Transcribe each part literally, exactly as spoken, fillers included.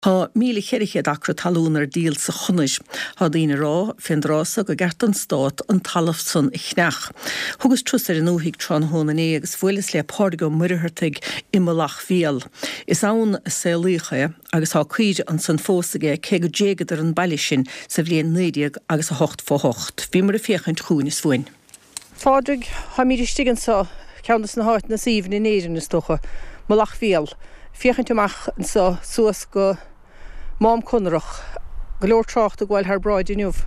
Tá míle chéiriche dacra talúnar díal sa chunis, Tá daoine rá fin rása go gceart an stát an talamh san i chneach. Thugus trús ar an uhiigh trán hóna é agus bhuilas le páda go muirthirtaigh imeach fial. Is ann sé lícha agus tá cuide an san fósaige cé go déagad ar an bailile sin sa bhliaon néideag agus a hocht fó hocht. Bhí mar a féchaint chuún is fuin. Fádraig ha míidir stigan sa ceannas na háit na síomh in éidir na stocha malach fial. Féchaint amach an sa suas go Mám Conrach, go leor trácht a gháil haar braid inniuh.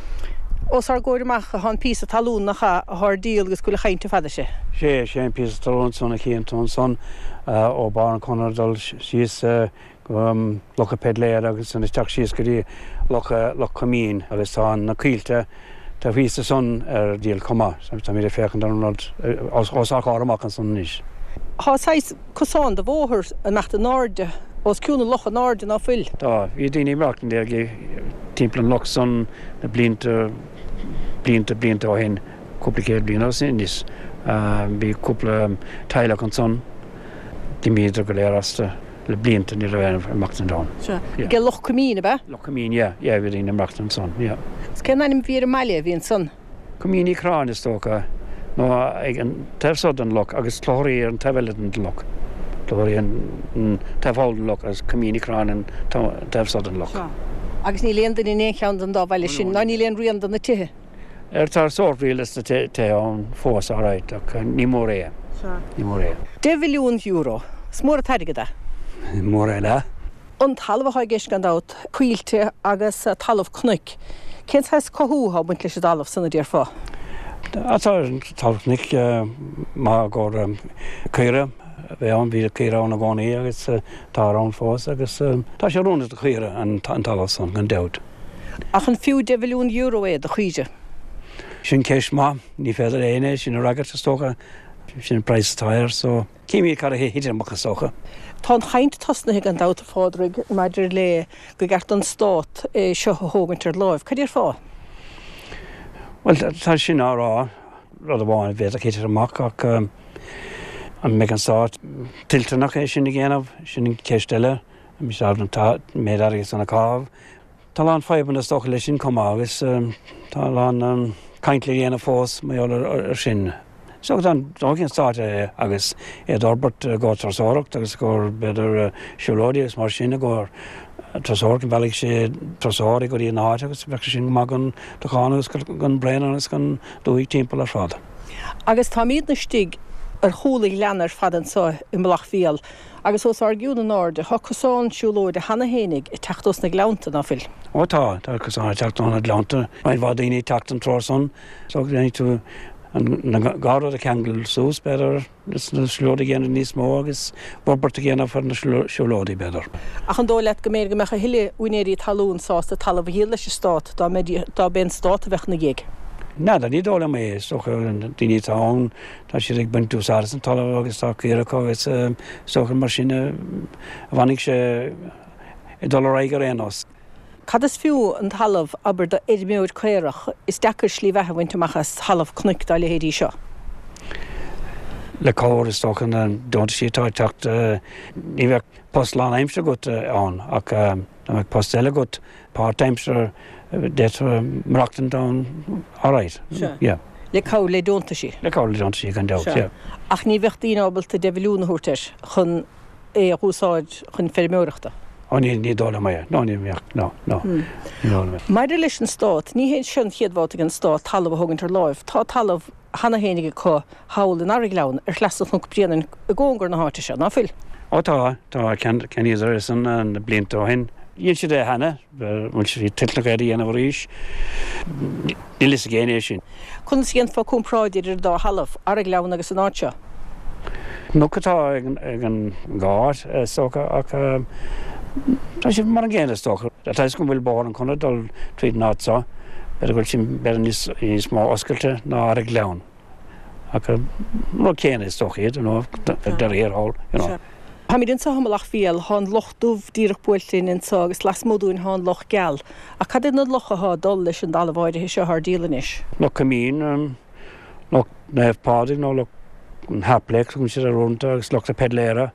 Os ar góir amach a hán pís a talún nach a haar díal gus gula chainte fada sé. sé sé an pís a talún son a chéan tón son ó bar an Conradal síos locha pedléir agus an isteach síos go dí locha camín agus tá na cíilte tá fís a son ar díal comá tá mí féchan os á amach an son níos. Tá sais cosán de bhóthir a mecht a náde os cúna loch an náde ná fuil. Tá, hí daoine imreachtain de ag timpplain loch son na blianta blianta blianta ó hin cúplacéad bliana os indis. Bhí cúpla teilech an son dí míidir go léir asta le blianta ní raibh amachtain dán. Ge loch camín be? Loch camín, ja, ja, bhí daoine imreachtain son, ja. Scan anim vír meile bhí an son? Camín í crán is tóca. No ag an tefsod an loch agus chlóirí ar an tefilid an loch. Chlóirí an tefáil an loch as camín í crán an tefsod an loch. Agus ní léon den in éon cheann an dá bhaile sin, ná ní léon rian an na tithe? Er tar sórbhílas na te an fós áráid ach ní mór é. Ní mór é. De milliún euro. Smór a tairige da? Mór é le. An talamh a gceist gan dát cuiilte agus talamh cnuic. Cén heas cothú ha buint leis a dalamh sanna díar fá? Atá talchnic má gur céire bheith an bhí céire an a bhánaí agus tá an fós agus tá sé rónna a chéire an talamh san an dead. Ach an fiú de milliún euro é de chuide? Sin céis má ní féidir éine sin a ragart a stócha sin price táir so cíimi car a héidir amach a stócha. Tá chaint tasnathe an dáta fádraig maidir le go gceart an stát seo thógann ar láimh. Cad ar fá? Well, tá sin árá rud a bháin bhéad a chéidir amach ach an me an stát tiltanach é sin i ggéanamh sin céisteile mí se an méad agus an a cábh. Tá an feiban a stocha lei sin comá agus tá an caiintla dhéanana fós méall ar sin. So dan dogin start agus é Albert go trasóracht agus gur beidir siúlódi agus mar sin gur trasóracht bhealach sé trasóri go í náid agus bheith sin má gan dochánus gan brean agus gan dúigh timppla ar fád. Agus tá míad na stig ar chúlaigh leanar fadan sa i mlach fial agus os ar giúna náde ha cosán siúlóide hana hénig i teachtos na gleanta na fil. Ó tá, tá cosán teachtos na gleanta. Mae'n fad daoine teachtan tróson, so gnéi tú na gáda a ceangal sús beidir na siúlódi géanana níos mó agus bobbart a géanana far na siúlódi beidir. Ach an dóileit go méir go mecha hiile uinéirí talún sásta talamh híal leis stát dá dá ben stát a bheith na gig. Na, da ní dóla mé socha daoine táin tá si ag buintú sáras an talamh agus tá céireachá agus socha mar sin a bhanig sé i dólar aige rénos. Cad is fiú an talamh aber do éidirmiúir céireach is deacair slí bheithe bhainteachchas talamh cnuic dá le héirí seo? Le cóir is tóchan an dónta sí tá teacht ní bheith postláán aimstre gut an ach na bheith post eile gut part-timestre déit marachtain dán áráid. Le cá le dónta sí? Le cá le dónta sí gan dealt, yeah. Ach ní bheith dín ábalta de bhiliúna thuirteir chun é a húsáid chun fermiúireachta? Ó ní ní dóla mé, nó ní meach, nó, nó. Maidir leis an stát, ní hén sin chiadháta an stát talamh a thugann ar láimh. Tá talamh hana hénige có hawl in airg leann ar chlasach chun brianan a ggóngar na háte se, ná fil? Ó tá, tá ceníar is an an blianta ó hin. Díonn si é hana, bhfuil si tiltnach éirí ana bhríis. Ní lis a géine sin. Chun síon fá cúmpráidir ar dá halamh airg leann agus an áte? nó catá ag an gáid socha ach tá sé mar an ggéine stocha. Tá is go bhfuil bar an chuna dul tríd nátá, beidir bhfuil sin beidir níos má oscailte ná airg leann. Ach nó céine stocha iad nó dar éarthol. Ha mí den sa hamalach fial hán lochtúh díreach builtin in sa agus las modún hán loch geal. A cad na locha há dul leis an dalhhaide hí se th dílanis? Lo camín, lo nefh pádig, nó lo an hapleach, chun si a runta agus locht a pedléire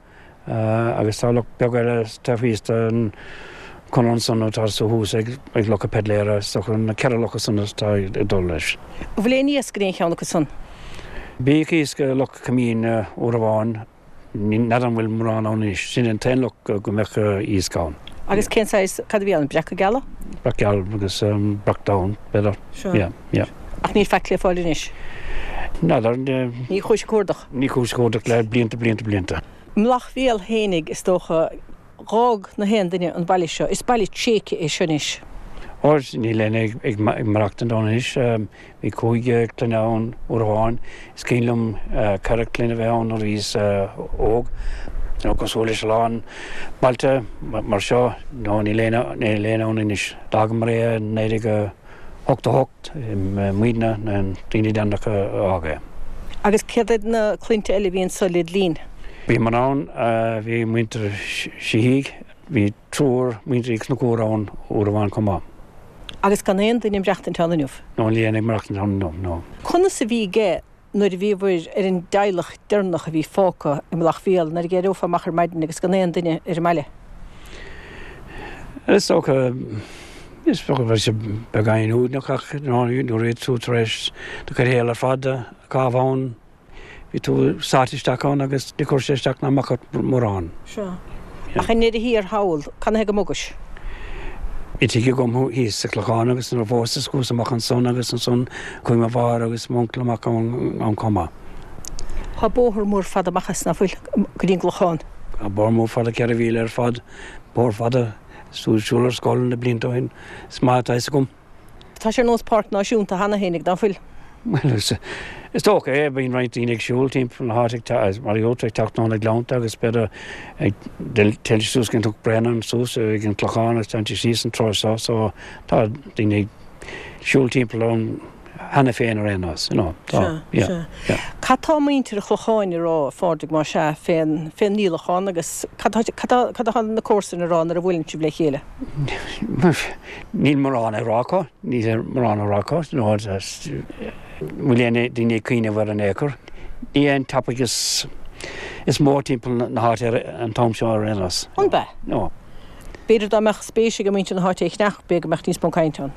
agus tá le begaile taíiste an chuan san tá sa hús ag ag le pedléire so chun cear lecha san tá i dul leis. Bhfuil níos gréin cheanna go san. Bí ís go le camín ó bháin ní net an bhfuil mrán áis sin an te le go mecha íscáin. Agus céáis cad bhíal an brecha geala? Bre geall agus brachtdáin beidir. Ach ní feiclé fáilin is? Na ní chuis cuadach. Ní chuis cuadach le blianta blianta blianta. Mlach bhíal hénig is tócha rág na hen duine an bailile seo, is bailile tséice é sinis. Or ní lenne ag marachtan dána is bhí cúige cluineáin ó bháin, is cílumm cara cluine bheitán ar rís óg go sóla se láin bailta mar seo nó ní léanaán is dagam ré néide hocht a hocht muoine na daoine dendacha ága. Agus céad na cluinte eile bhíon solid lín? Bhí mar an bhí muinter sihíig, bhí trúr muinter ag snacórán ó bháin comá. Agus gan éon duine breachtain teanniuh? nó léana marachtan teanniuh nó. Chuna sa bhí gé nuair bhí bhfuir ar an deilech dearnach a bhí fóca i mlach bhíal nar ggé rófa machar maidin agus gan éon duine ar meile? Is ook is ook wel je begaan hoe nog nou nu reed zo trash de carrière fadde kavan wie to satistak aan agus de korsestak na makat moran. Sure. Ach net hier haul kan he gemogus. Ik ik kom hoe hier seklagana agus no voices go se makan son agus en son kom var agus monkla makan aan komma. Ha bohor moor fadde machas na fuil gringlochán. A bor mo fadde kerviler fad bor fadde Súsúlar skólan na blinta hin smart eis gom. Tá sé nós part náisiúnta hana hénig dan fuil? Well, is is tóca é bhíon right ínig siúil timp na háteach tá mar óteach tacht ná ag lánta agus beidir ag teilsús cin tuach brenn sús ag an tlachán agus tan sísan trosá so tá daoine siúil timp lón hana féin ar éás nó tá. Catá muintear chlucháin rá fádig mar se féin féin nílachán agus cad na cósan arán ar a bhfuiln si le chéile? Níl marrán aráá, ní marrán aráá nó bhfuil daoine cuioine bhar an éair. Í an tappagus is mór timppla na háit an tám seo ar éás. An be? nó. Beidir dá meach spéise go muinte na háit nach be go meach níos Pocáinteán.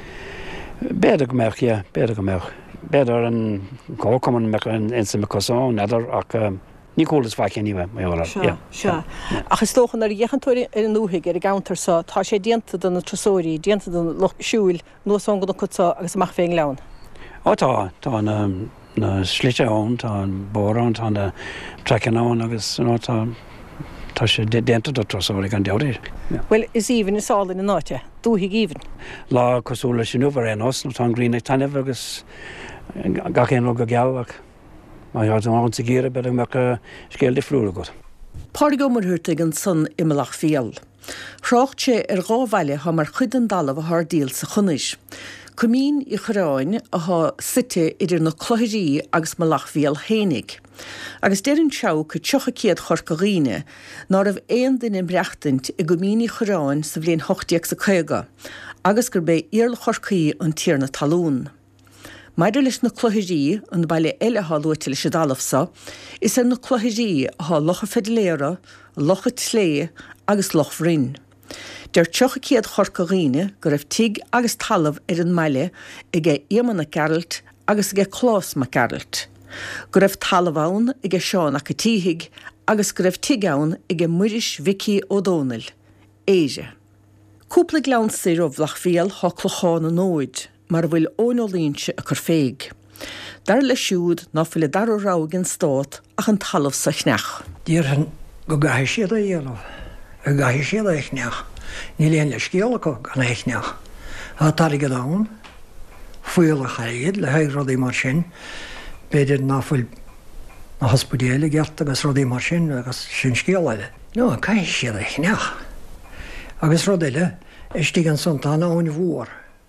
Beidir go meach, ja, beidir go meach. Beidir an gácoman me in sa meán neidir ach ní cólas faice níbh mé óla. Se. Achas tóchan ar dhéchantóirí ar an núthaigh ar gáantar sa tá sé dianta don na trasóirí, dianta don siúil nó an go chutá agus amach féin leann. Á tá tá na sliteán tá an bórán tá na treanán agus tá tá sé déanta do trasóirí an deir. Well, is even is all in na náte, dúthaigh even. Lá cosúla sin nuhar éás nó tá grína tanmh agus gachéan go geabhach. Má an an sa géire be me scéal de flúra go. Páirgó mar thuirtaigh an son imimeach fial. Thrácht sé ar gábhaile ha mar chud an dalamh a th díal sa chunis. Cumín i choráin a ha site idir na chluirí agus malach fial hénig. Agus déirn seo go tucha céad chorcaghine ná rah éon duine breachtaint i go míní choráin sa bhléon hochtíag sa chuige, agus gur bé iarl chorcaí an tír na talún. Maidir leis na chluirí an baile eile háúirte leis a dalamhsa, is ar na chluirí há locha fedléire, locha tlé agus loch bhrin. Der tucha céad chorcaghine go raibh tiig agus talamh ar an meile i gé émanna Geralt agus i gé chlás ma Geralt. Go raibh talamhán i gé Seán a tíigh agus go raibh tiigán i gé Muiris Vicky O'Donnell, éige. Cúpla gleann sé ó bhlach fial há chlocháin an óid, mar bhfuil ónolínse a chur féig. Dar le siúd ná fuil darrágin stát ach an talamh sa chneach. Dír go gaithir siad a dhéanamh, a gaithir siad a chneach. Ní léon le scéala go gan éithneach. Tá tar go dán, fuil a chaid le haid rudaí mar sin, beidir ná fuil na hospidéala gceart agus rudaí mar sin agus sin scéalaile. nó caiith siad a chneach. Agus rudaile istí an sontána ón bhór.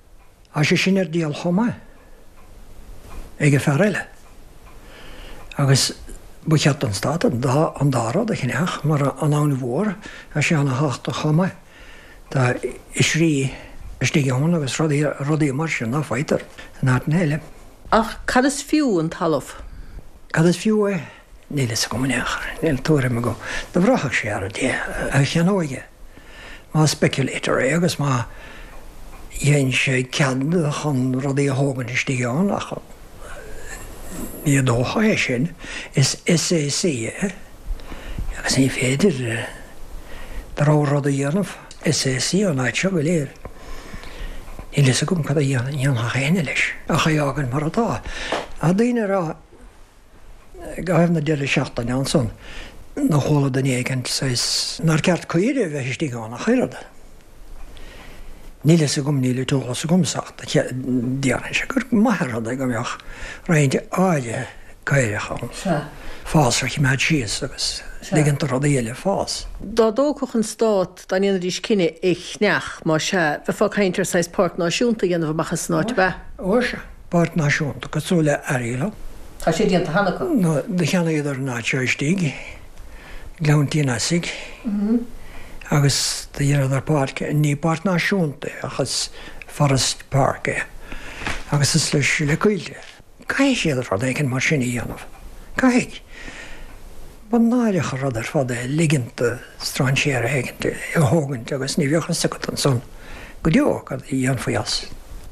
A sé sin ar díal chomma ag ferile. Agus bucheat an stát an dárad a chneach mar an án bhór a sé anna háachta chomma. Tá is rí istí an agus rudaí mar sin ná faitar an áit néile. Ach cad is fiú an talamh? Cad is fiú é níle sa go mnéachar, níl túra me go. Da bhrachach sé ar a dé a cheanóige. Má speculator é agus má dhéon sé cead chun rudaí a hógan is tíán ach ní dócha é sin is S A C agus ní féidir rá rud a dhéanamh S A C an áid seo go léir. Ní lei a gom cad a dhéanana chéine leis a chaágan mar atá. A daine rá gaibh na deile seachtain an son na chola den éigent nar ceart chuide bheith is tíán a chuirada. Níle a gom níle túla a gomsacht dearan se gur maithrada go meach réinte áide caiirecha fásach meid síos agus ligint rud éile fás. Dá dócoch an stát da níana dís cinenne ich neach má se bheit fá caiintear sais Park Náisiúnta dhéanamh machchas snáid be? Ó se Park Náisiúnta go súla aríla. Tá sé díanta hanacha? No, de cheanna idir náteistíigh, gleantí nasig, agus de dhéanadar park ní Park Náisiúnta achas Forest Park é, agus is leis le cuilte. Cai séidir rud éigen mar sin í dhéanamh. Caiig. Ban náideach rud ar fad é liginte stranséir éigente a hógant agus ní bheocha sicatan son go deoch a dhéan faoas.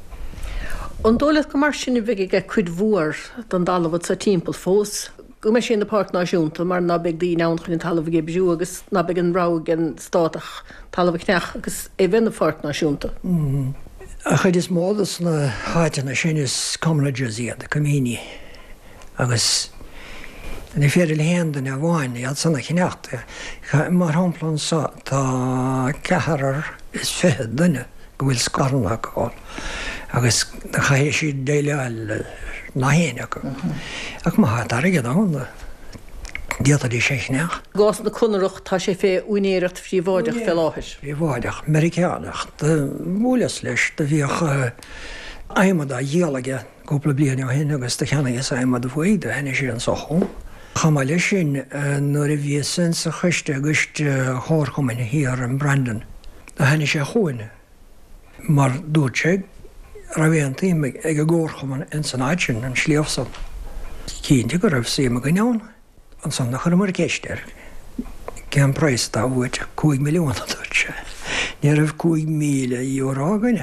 An dólaach go mar sinna bheith chuid mhuar don dalmhad sa timppel fós, go me sin na Park Náisiúnta mar na beag dí nán chun talamh gé beú agus na beag an rá an státach talamh cneach agus é bhín na Park Náisiúnta. A chuid is módas na háitina sin is comraidí a comíní agus ní féidir lehéan a bháin iad sanna chinneachta. Mar háplan tá cearar is fé duine go bhfuil scarna gáil. agus na chaé si déile na héine go. Ach má aige dána díata dí séneach. Gás na chunarach tá sé fé unéirecht frí bháideach fel láthir. Bhí bháideach Americaach de múlas leis de bhíoch aimimad a dhéalaige gúpla bliana ó hin agus de cheanna is aimimad a bhid a henne sé an sochú. Chaá lei sin nuair a bhí sin sa chuiste agus thorchamin híar an Brandon a henne sé chuine. Mar dúirt sé ra bhéon tíime ag go ggóirchaman in san áidsin an slíomhsan. Cínte go raibh síime go neann an san nach chu mar céisteir. Cean preis dá bhuiid cúig milliúna dúirte. Ní raibh cúig míle euro gaine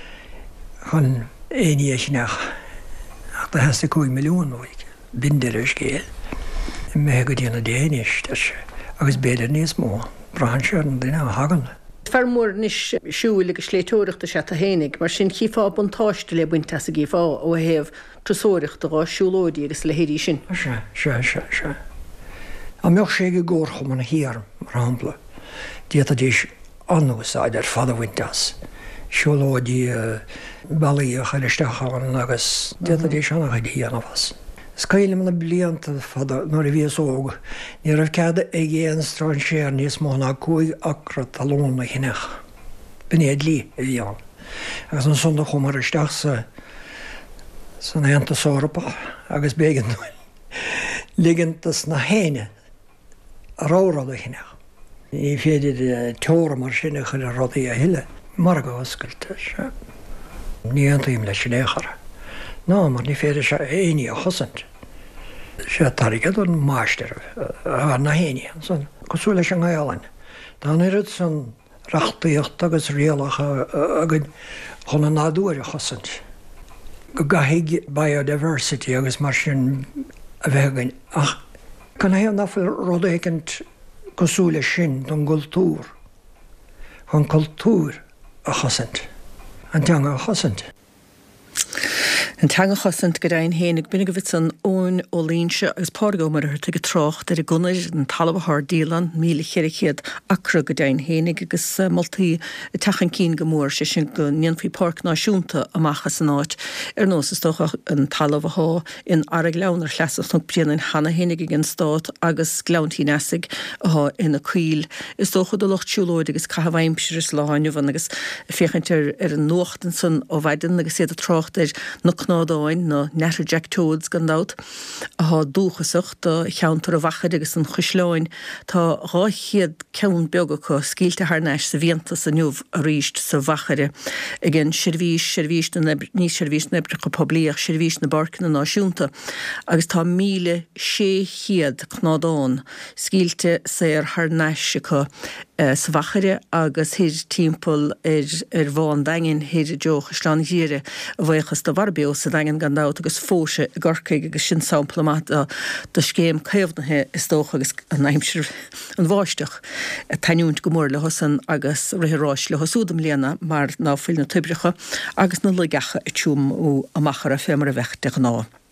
chun éí sinach ach tá heasta cúig milliún bhuiig bindir is céal. mé go dtíanana déanais agus béidir níos mó brahan se an duine hagan. Fermór níos siúil agus sléitóireachta se a hénig, mar sin chiá buntáiste le buinte a gíá ó héamh trosóireachta á siúlóidí agus le héirí sin. Se se se se. A meoch sé go ggóirchom an híar mar hapla. Díata díos anúsáid ar fada bhaintas. Siúlóidí bailí a chaileisteachán agus díata díos anna chuid híanamhas. Scailem na blianta fada nuair a bhíos óg, ní raibh cead ag géan strán séar níos móna cúig acra talónna chinech. Bnéad lí a bhíán. Agus an sonda chumar isteach sa san éanta sórapa agus bégan ligantas na héine a rárad a chinech. Ní féidir teóra mar sinna chun a rodaí a hiile mar go oscailte se. Ní antaím leis sin échara. No, mar ní féidir se éí a chosant. Se tarigad an máisteir na héine cosú leis an gáalain. Tá irid san reachtaíocht agus réalacha agad chun an náúir a chosant. Go gaigh biodiversity agus mar sin a bheitgain. Ach, can é nafuil rodéicint cosú leis sin don gultúr, chun cultúr a chosant, an teanga a chosant. An teanga chosant go daon hénig buna go bhit san ón ó líonse agus págó mar thuirta go trocht ar a gunaid an talabhthir dílan míle chéirichéad acra go daon hénig agus moltaí techan cín go mór sé sin go neanfaí Park Náisiúnta amachchas an áit ar nós is tócha an talabhthá in ara leannar chleasach nó brian hana hénig gin stát agus gleantí nesig ath ina cuil. Is tócha do lochtúlóid agus cahabhaimsir is láineh agus féchantar ar an nóchtan san ó bhaidin agus séad a trocht ar nó chnádáin nó netar Jack Toads gandát a há dúchasach do cheantar a bhachar agus an chusleáin tá ráchiad ceann beaga chu scílte th neis sa bhíanta sa nniuh a ríist sa bhachare igen sirvís sirvís ní sirvís nebre go poblíoch sirvís na barcan na náisiúnta agus tá míle sé chiad chnádáin scílte sé ar th neis go sa bhachare agus hir timppel ar ar bháin dagin hir deoch slán híre a bhchas do bharbeo sa dagin gandát agus fóse gorcaig agus sin sampla do scéim caomhnathe is tócha agus an aimsir an bháisteach taúnt gomór le hosan agus réráis le hosúdam léana mar ná fuil na tubrecha agus na le gacha i túm ó amachar a fémar a bhecht de ná.